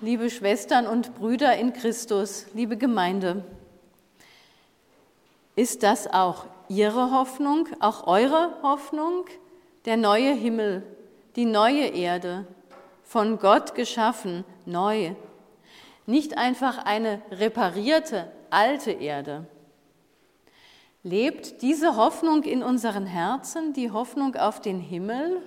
liebe Schwestern und Brüder in Christus, liebe Gemeinde. Ist das auch Ihre Hoffnung, auch eure Hoffnung? Der neue Himmel, die neue Erde, von Gott geschaffen, neu. Nicht einfach eine reparierte, alte Erde. Lebt diese Hoffnung in unseren Herzen, die Hoffnung auf den Himmel?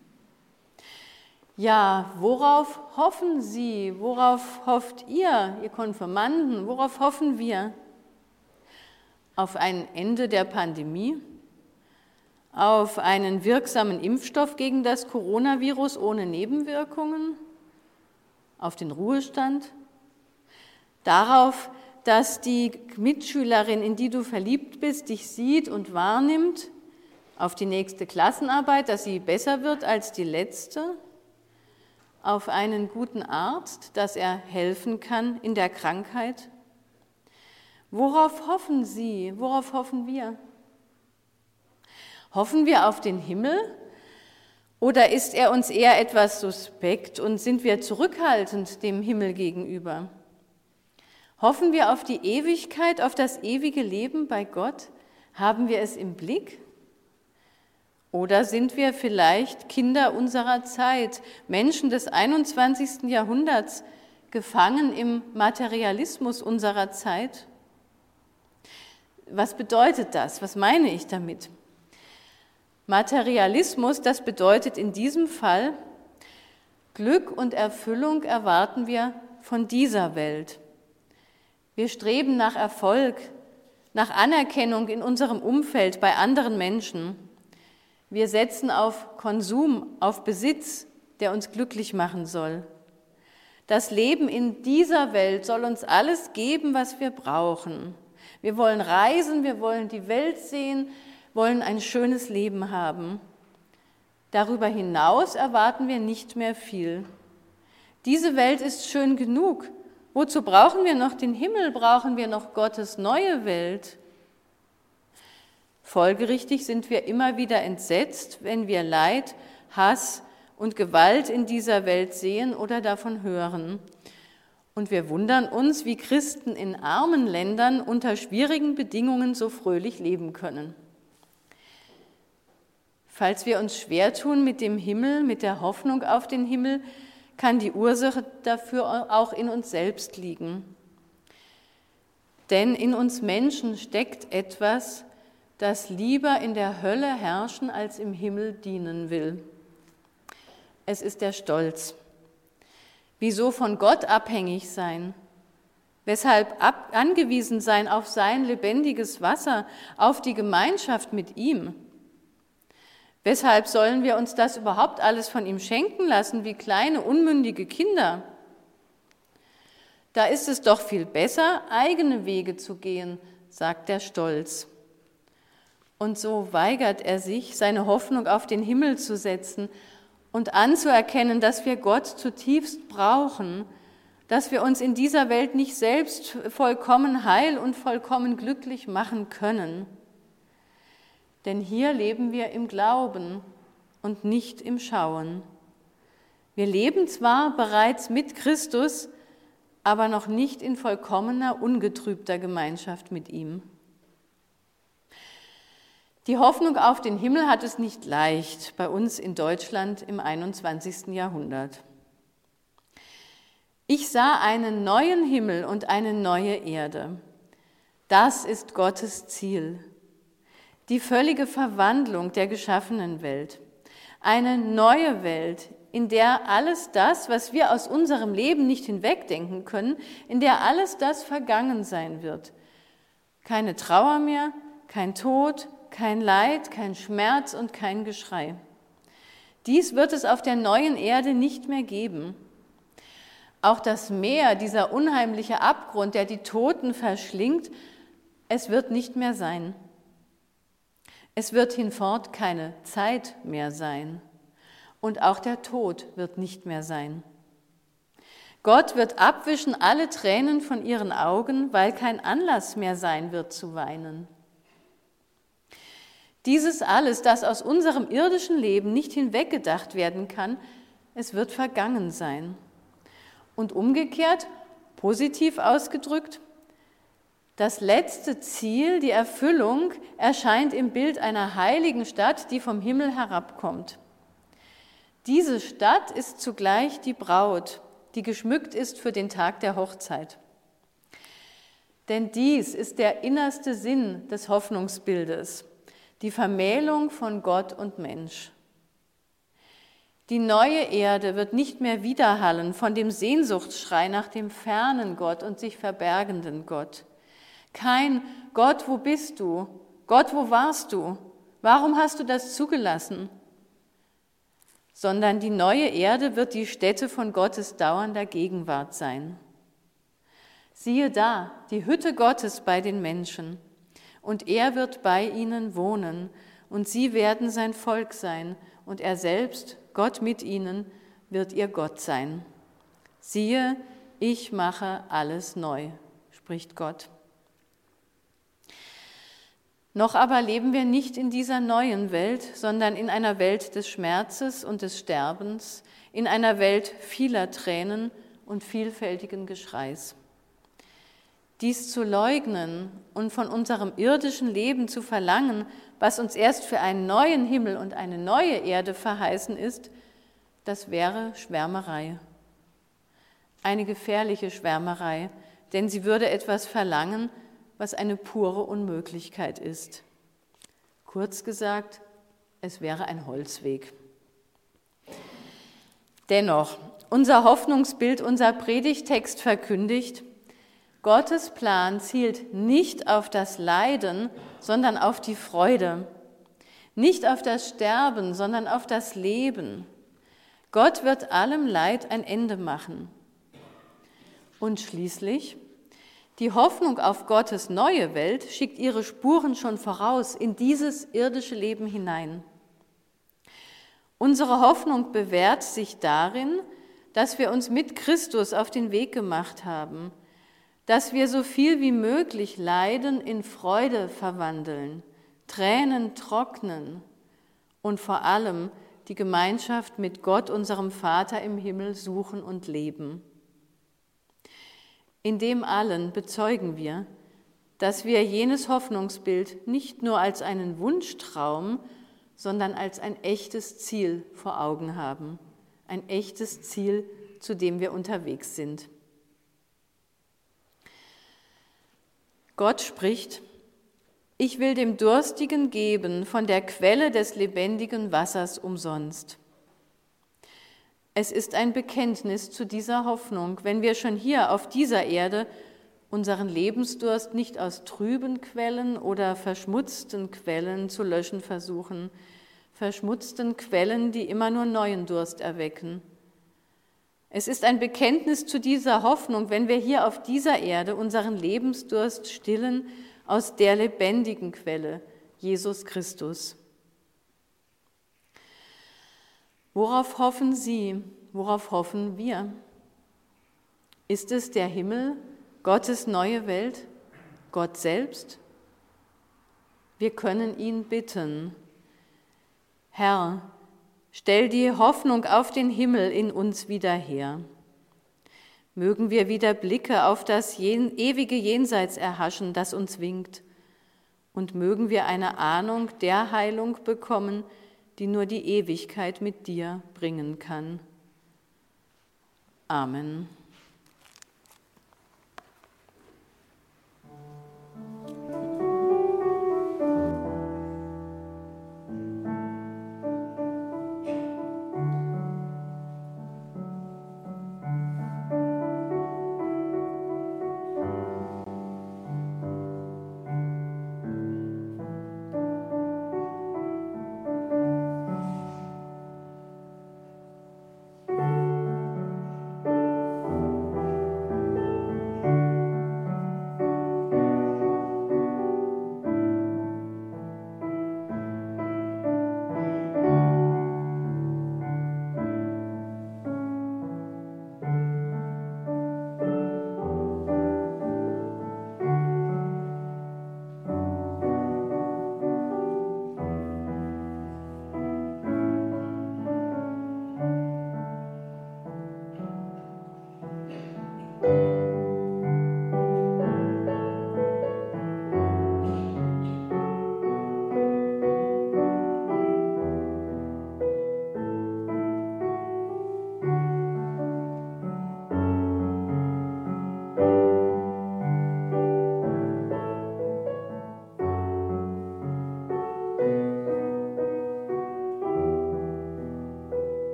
Ja, worauf hoffen Sie? Worauf hofft ihr Konfirmanden? Worauf hoffen wir? Auf ein Ende der Pandemie? Auf einen wirksamen Impfstoff gegen das Coronavirus ohne Nebenwirkungen? Auf den Ruhestand? Darauf, dass die Mitschülerin, in die du verliebt bist, dich sieht und wahrnimmt? Auf die nächste Klassenarbeit, dass sie besser wird als die letzte? Auf einen guten Arzt, dass er helfen kann in der Krankheit? Worauf hoffen Sie? Worauf hoffen wir? Hoffen wir auf den Himmel oder ist er uns eher etwas suspekt und sind wir zurückhaltend dem Himmel gegenüber? Hoffen wir auf die Ewigkeit, auf das ewige Leben bei Gott? Haben wir es im Blick? Oder sind wir vielleicht Kinder unserer Zeit, Menschen des 21. Jahrhunderts, gefangen im Materialismus unserer Zeit? Was bedeutet das? Was meine ich damit? Materialismus, das bedeutet in diesem Fall, Glück und Erfüllung erwarten wir von dieser Welt. Wir streben nach Erfolg, nach Anerkennung in unserem Umfeld bei anderen Menschen. Wir setzen auf Konsum, auf Besitz, der uns glücklich machen soll. Das Leben in dieser Welt soll uns alles geben, was wir brauchen. Wir wollen reisen, wir wollen die Welt sehen, wollen ein schönes Leben haben. Darüber hinaus erwarten wir nicht mehr viel. Diese Welt ist schön genug. Wozu brauchen wir noch den Himmel? Brauchen wir noch Gottes neue Welt? Folgerichtig sind wir immer wieder entsetzt, wenn wir Leid, Hass und Gewalt in dieser Welt sehen oder davon hören. Und wir wundern uns, wie Christen in armen Ländern unter schwierigen Bedingungen so fröhlich leben können. Falls wir uns schwer tun mit dem Himmel, mit der Hoffnung auf den Himmel, kann die Ursache dafür auch in uns selbst liegen. Denn in uns Menschen steckt etwas, das lieber in der Hölle herrschen als im Himmel dienen will. Es ist der Stolz. Wieso von Gott abhängig sein? Weshalb angewiesen sein auf sein lebendiges Wasser, auf die Gemeinschaft mit ihm? Weshalb sollen wir uns das überhaupt alles von ihm schenken lassen, wie kleine, unmündige Kinder? Da ist es doch viel besser, eigene Wege zu gehen, sagt der Stolz. Und so weigert er sich, seine Hoffnung auf den Himmel zu setzen und anzuerkennen, dass wir Gott zutiefst brauchen, dass wir uns in dieser Welt nicht selbst vollkommen heil und vollkommen glücklich machen können. Denn hier leben wir im Glauben und nicht im Schauen. Wir leben zwar bereits mit Christus, aber noch nicht in vollkommener, ungetrübter Gemeinschaft mit ihm. Die Hoffnung auf den Himmel hat es nicht leicht bei uns in Deutschland im 21. Jahrhundert. Ich sah einen neuen Himmel und eine neue Erde. Das ist Gottes Ziel. Die völlige Verwandlung der geschaffenen Welt. Eine neue Welt, in der alles das, was wir aus unserem Leben nicht hinwegdenken können, in der alles das vergangen sein wird. Keine Trauer mehr, kein Tod, kein Leid, kein Schmerz und kein Geschrei. Dies wird es auf der neuen Erde nicht mehr geben. Auch das Meer, dieser unheimliche Abgrund, der die Toten verschlingt, es wird nicht mehr sein. Es wird hinfort keine Zeit mehr sein. Und auch der Tod wird nicht mehr sein. Gott wird abwischen alle Tränen von ihren Augen, weil kein Anlass mehr sein wird zu weinen. Dieses alles, das aus unserem irdischen Leben nicht hinweggedacht werden kann, es wird vergangen sein. Und umgekehrt, positiv ausgedrückt, das letzte Ziel, die Erfüllung, erscheint im Bild einer heiligen Stadt, die vom Himmel herabkommt. Diese Stadt ist zugleich die Braut, die geschmückt ist für den Tag der Hochzeit. Denn dies ist der innerste Sinn des Hoffnungsbildes, die Vermählung von Gott und Mensch. Die neue Erde wird nicht mehr widerhallen von dem Sehnsuchtsschrei nach dem fernen Gott und sich verbergenden Gott. Kein Gott, wo bist du? Gott, wo warst du? Warum hast du das zugelassen? Sondern die neue Erde wird die Stätte von Gottes dauernder Gegenwart sein. Siehe da, die Hütte Gottes bei den Menschen, und er wird bei ihnen wohnen, und sie werden sein Volk sein, und er selbst, Gott mit ihnen, wird ihr Gott sein. Siehe, ich mache alles neu, spricht Gott. Noch aber leben wir nicht in dieser neuen Welt, sondern in einer Welt des Schmerzes und des Sterbens, in einer Welt vieler Tränen und vielfältigen Geschreis. Dies zu leugnen und von unserem irdischen Leben zu verlangen, was uns erst für einen neuen Himmel und eine neue Erde verheißen ist, das wäre Schwärmerei. Eine gefährliche Schwärmerei, denn sie würde etwas verlangen, was eine pure Unmöglichkeit ist. Kurz gesagt, es wäre ein Holzweg. Dennoch, unser Hoffnungsbild, unser Predigttext verkündigt, Gottes Plan zielt nicht auf das Leiden, sondern auf die Freude. Nicht auf das Sterben, sondern auf das Leben. Gott wird allem Leid ein Ende machen. Und schließlich, die Hoffnung auf Gottes neue Welt schickt ihre Spuren schon voraus in dieses irdische Leben hinein. Unsere Hoffnung bewährt sich darin, dass wir uns mit Christus auf den Weg gemacht haben, dass wir so viel wie möglich Leiden in Freude verwandeln, Tränen trocknen und vor allem die Gemeinschaft mit Gott, unserem Vater im Himmel, suchen und leben. In dem allen bezeugen wir, dass wir jenes Hoffnungsbild nicht nur als einen Wunschtraum, sondern als ein echtes Ziel vor Augen haben, ein echtes Ziel, zu dem wir unterwegs sind. Gott spricht: Ich will dem Durstigen geben von der Quelle des lebendigen Wassers umsonst. Es ist ein Bekenntnis zu dieser Hoffnung, wenn wir schon hier auf dieser Erde unseren Lebensdurst nicht aus trüben Quellen oder verschmutzten Quellen zu löschen versuchen, verschmutzten Quellen, die immer nur neuen Durst erwecken. Es ist ein Bekenntnis zu dieser Hoffnung, wenn wir hier auf dieser Erde unseren Lebensdurst stillen aus der lebendigen Quelle, Jesus Christus. Worauf hoffen Sie? Worauf hoffen wir? Ist es der Himmel, Gottes neue Welt, Gott selbst? Wir können ihn bitten: Herr, stell die Hoffnung auf den Himmel in uns wieder her. Mögen wir wieder Blicke auf das ewige Jenseits erhaschen, das uns winkt. Und mögen wir eine Ahnung der Heilung bekommen, die nur die Ewigkeit mit dir bringen kann. Amen.